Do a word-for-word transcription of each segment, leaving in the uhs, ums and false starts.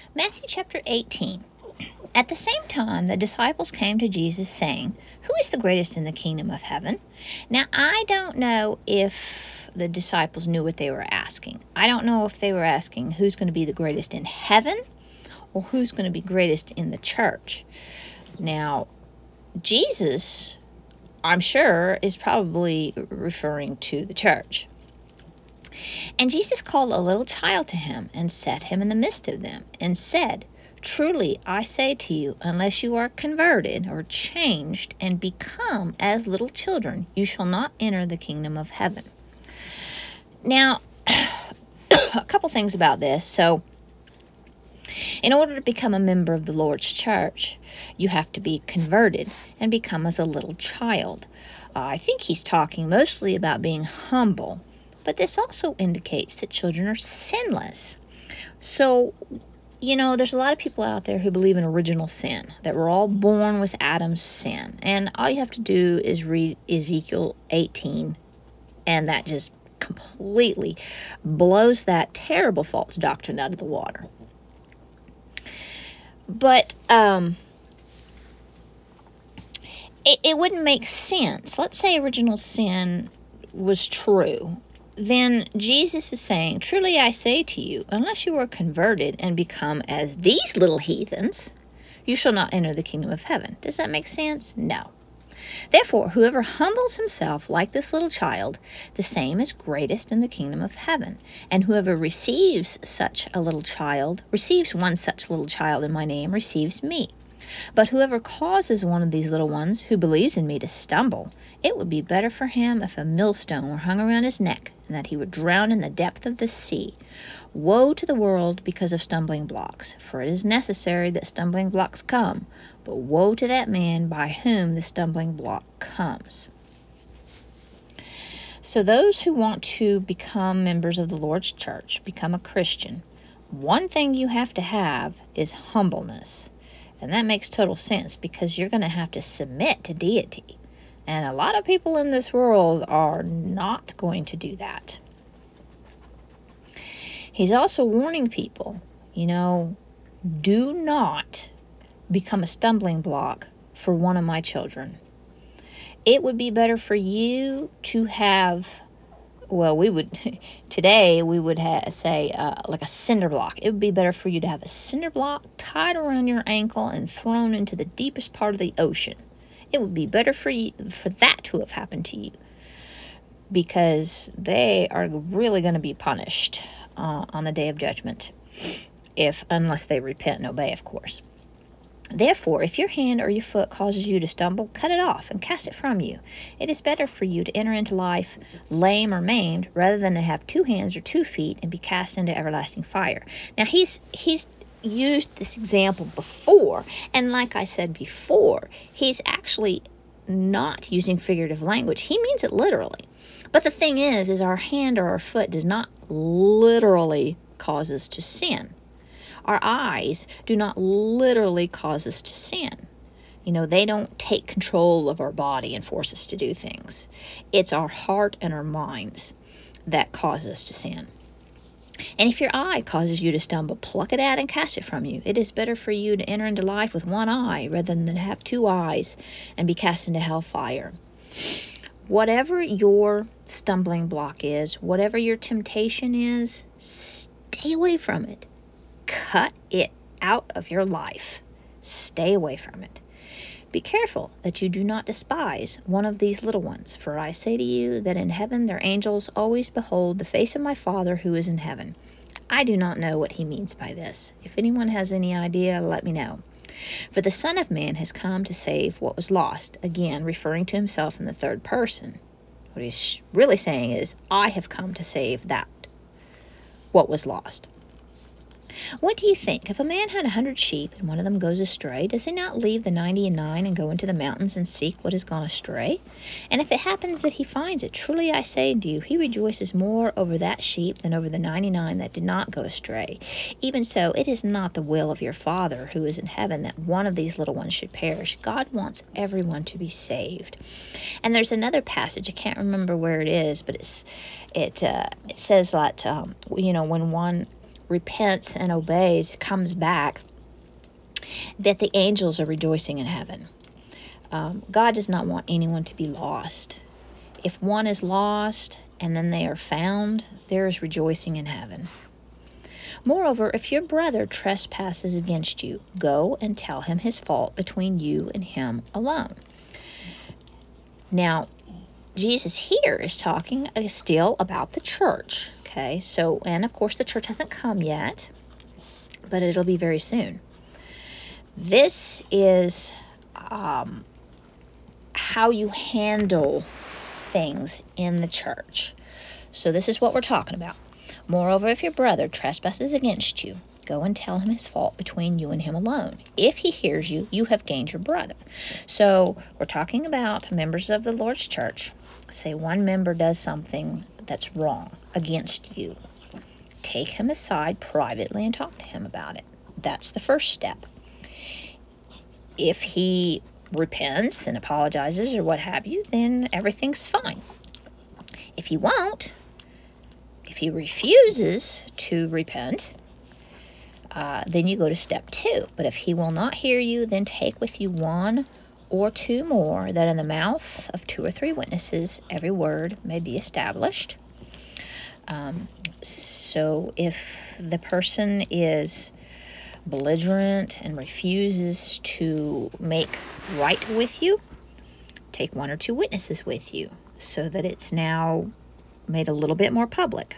Matthew chapter eighteen. At the same time, the disciples came to Jesus, saying, "Who is the greatest in the kingdom of heaven?" Now, I don't know if the disciples knew what they were asking. I don't know if they were asking who's going to be the greatest in heaven or who's going to be greatest in the church. Now, Jesus, I'm sure, is probably referring to the church. And Jesus called a little child to him and set him in the midst of them and said, "Truly I say to you, unless you are converted or changed and become as little children, you shall not enter the kingdom of heaven." Now, a couple things about this. So, in order to become a member of the Lord's church, you have to be converted and become as a little child. Uh, I think he's talking mostly about being humble, but this also indicates that children are sinless. So, you know, there's a lot of people out there who believe in original sin, that we're all born with Adam's sin. And all you have to do is read Ezekiel eighteen, and that just completely blows that terrible false doctrine out of the water. But um, it, it wouldn't make sense. Let's say original sin was true. Then Jesus is saying, "Truly I say to you, unless you are converted and become as these little heathens, you shall not enter the kingdom of heaven." Does that make sense? No. Therefore, whoever humbles himself like this little child, the same is greatest in the kingdom of heaven. And whoever receives such a little child, receives one such little child in my name, receives me. But whoever causes one of these little ones who believes in me to stumble, it would be better for him if a millstone were hung around his neck, and that he would drown in the depth of the sea. Woe to the world because of stumbling blocks, for it is necessary that stumbling blocks come, but woe to that man by whom the stumbling block comes. So those who want to become members of the Lord's church, become a Christian, one thing you have to have is humbleness. And that makes total sense because you're going to have to submit to deity. And a lot of people in this world are not going to do that. He's also warning people, you know, do not become a stumbling block for one of my children. It would be better for you to have, well, we would, today we would ha- say uh, like a cinder block. It would be better for you to have a cinder block tied around your ankle and thrown into the deepest part of the ocean. It would be better for you, for that to have happened to you, because they are really going to be punished uh, on the day of judgment, if unless they repent and obey, of course. Therefore, if your hand or your foot causes you to stumble, cut it off and cast it from you. It is better for you to enter into life lame or maimed, rather than to have two hands or two feet and be cast into everlasting fire. Now, he's he's used this example before, and like I said before, he's actually not using figurative language. He means it literally. But the thing is, is our hand or our foot does not literally cause us to sin. Our eyes do not literally cause us to sin. You know, they don't take control of our body and force us to do things. It's our heart and our minds that cause us to sin. And if your eye causes you to stumble, pluck it out and cast it from you. It is better for you to enter into life with one eye rather than to have two eyes and be cast into hellfire. Whatever your stumbling block is, whatever your temptation is, stay away from it. Cut it out of your life. Stay away from it. Be careful that you do not despise one of these little ones, for I say to you that in heaven their angels always behold the face of my Father who is in heaven. I do not know what he means by this. If anyone has any idea, let me know. For the Son of Man has come to save what was lost, again referring to himself in the third person. What he's really saying is, I have come to save that, what was lost. What do you think? If a man had a hundred sheep and one of them goes astray, does he not leave the ninety and nine and go into the mountains and seek what has gone astray? And if it happens that he finds it, truly I say to you, he rejoices more over that sheep than over the ninety-nine that did not go astray. Even so, it is not the will of your Father who is in heaven that one of these little ones should perish. God wants everyone to be saved. And there's another passage, I can't remember where it is, but it's it uh, it says that um, you know when one repents and obeys, comes back, that the angels are rejoicing in heaven. Um, God does not want anyone to be lost. If one is lost and then they are found, there is rejoicing in heaven. Moreover, if your brother trespasses against you, go and tell him his fault between you and him alone. Now, Jesus here is talking still about the church. Okay, so, and of course the church hasn't come yet, but it'll be very soon. This is um, how you handle things in the church. So this is what we're talking about. Moreover, if your brother trespasses against you, go and tell him his fault between you and him alone. If he hears you, you have gained your brother. So we're talking about members of the Lord's church. Say one member does something that's wrong against you. Take him aside privately and talk to him about it. That's the first step. If he repents and apologizes or what have you, then everything's fine. If he won't, if he refuses to repent, uh, then you go to step two. But if he will not hear you, then take with you one or two more, that in the mouth of two or three witnesses every word may be established. Um, so if the person is belligerent and refuses to make right with you, take one or two witnesses with you so that it's now made a little bit more public.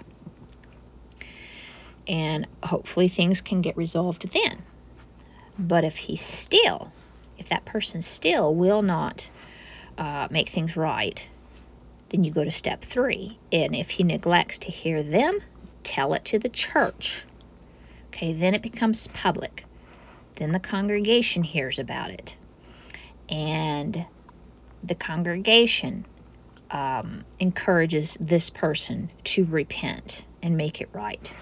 And hopefully things can get resolved then. But if he still, if that person still will not uh, make things right, then you go to step three. And if he neglects to hear them, tell it to the church. Okay, then it becomes public. Then the congregation hears about it. And the congregation um, encourages this person to repent and make it right.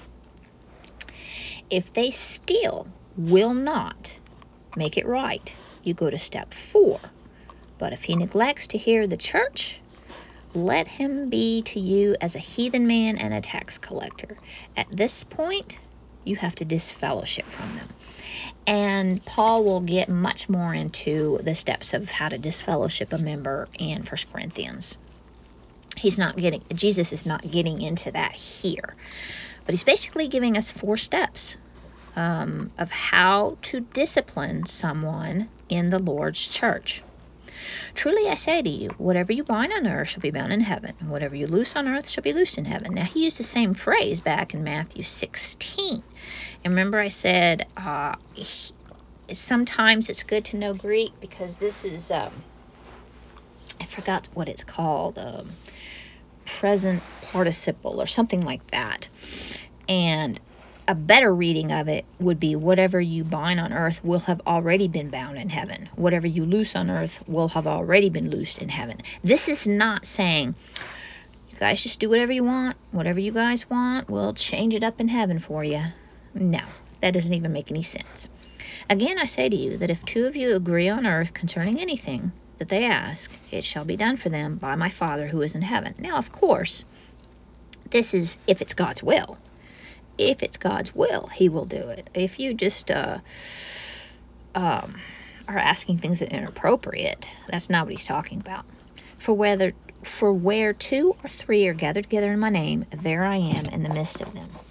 If they still will not make it right, you go to step four. But if he neglects to hear the church, let him be to you as a heathen man and a tax collector. At this point, you have to disfellowship from them. And Paul will get much more into the steps of how to disfellowship a member in First Corinthians. He's not getting, Jesus is not getting into that here. But he's basically giving us four steps um, of how to discipline someone in the Lord's church. Truly I say to you, whatever you bind on earth shall be bound in heaven, and whatever you loose on earth shall be loosed in heaven. Now, he used the same phrase back in Matthew sixteen. And remember I said uh, he, sometimes it's good to know Greek because this is, um, I forgot what it's called, um, present participle or something like that. And a better reading of it would be, whatever you bind on earth will have already been bound in heaven. Whatever you loose on earth will have already been loosed in heaven. This is not saying, you guys just do whatever you want. Whatever you guys want, we'll change it up in heaven for you. No, that doesn't even make any sense. Again, I say to you that if two of you agree on earth concerning anything that they ask, it shall be done for them by my Father who is in heaven. Now, of course, this is if it's God's will. If it's God's will, he will do it. If you just uh, um, are asking things that are inappropriate, that's not what he's talking about. For whether, for where two or three are gathered together in my name, there I am in the midst of them.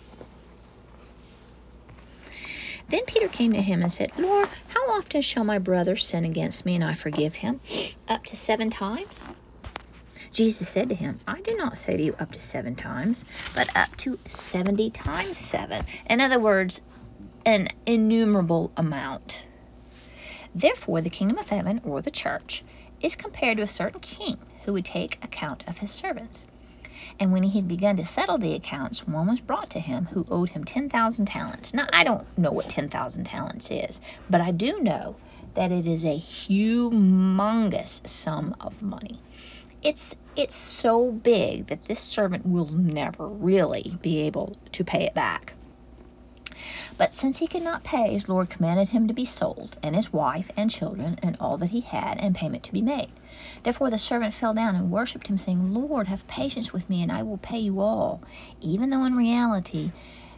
Then Peter came to him and said, Lord, how often shall my brother sin against me and I forgive him? Up to seven times? Jesus said to him, I do not say to you up to seven times, but up to seventy times seven. In other words, an innumerable amount. Therefore, the kingdom of heaven, or the church, is compared to a certain king who would take account of his servants. And when he had begun to settle the accounts, one was brought to him who owed him ten thousand talents. Now, I don't know what ten thousand talents is, but I do know that it is a humongous sum of money. It's it's so big that this servant will never really be able to pay it back. But since he could not pay, his Lord commanded him to be sold, and his wife and children, and all that he had, and payment to be made. Therefore the servant fell down and worshipped him, saying, Lord, have patience with me, and I will pay you all. Even though in reality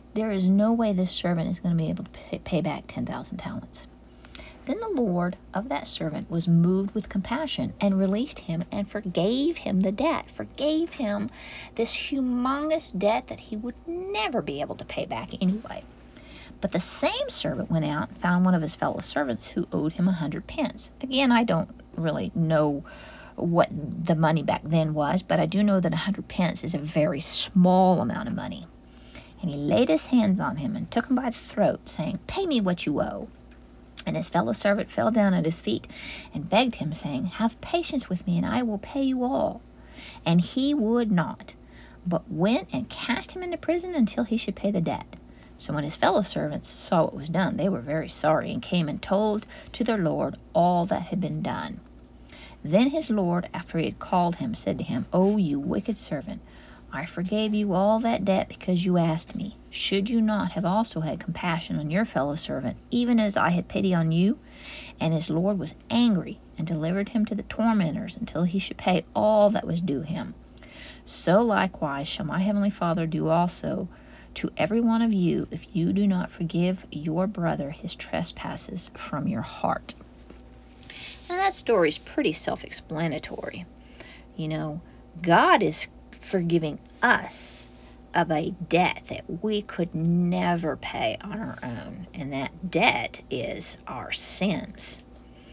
there is no way this servant is going to be able to pay, pay back ten thousand talents. Then the Lord of that servant was moved with compassion and released him and forgave him the debt, forgave him this humongous debt that he would never be able to pay back anyway. But the same servant went out and found one of his fellow servants who owed him a hundred pence. Again, I don't really know what the money back then was, but I do know that a hundred pence is a very small amount of money. And he laid his hands on him and took him by the throat, saying, "Pay me what you owe." And his fellow servant fell down at his feet and begged him, saying, "Have patience with me, and I will pay you all." And he would not, but went and cast him into prison until he should pay the debt. So when his fellow servants saw what was done, they were very sorry, and came and told to their lord all that had been done. Then his lord, after he had called him, said to him, "O you wicked servant, I forgave you all that debt because you asked me. Should you not have also had compassion on your fellow servant, even as I had pity on you?" And his lord was angry and delivered him to the tormentors until he should pay all that was due him. So likewise shall my heavenly Father do also to every one of you if you do not forgive your brother his trespasses from your heart. Now that story is pretty self-explanatory. You know, God is forgiving us of a debt that we could never pay on our own, and that debt is our sins.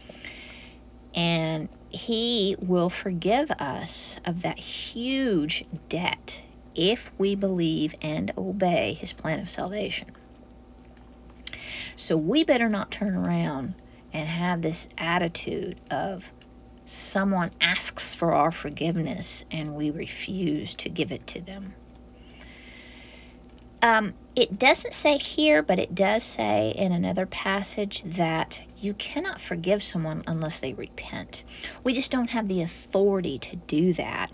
And he will forgive us of that huge debt if we believe and obey his plan of salvation. So we better not turn around and have this attitude of someone asks for our forgiveness and we refuse to give it to them. Um, it doesn't say here, but it does say in another passage that you cannot forgive someone unless they repent. We just don't have the authority to do that.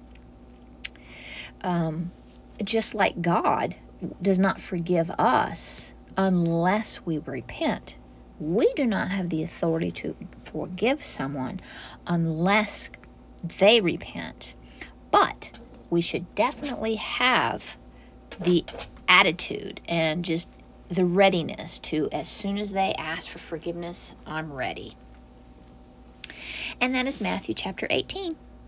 Um, just like God does not forgive us unless we repent. We do not have the authority to forgive someone unless they repent. But we should definitely have the attitude and just the readiness to, as soon as they ask for forgiveness, I'm ready. And that is Matthew chapter eighteen.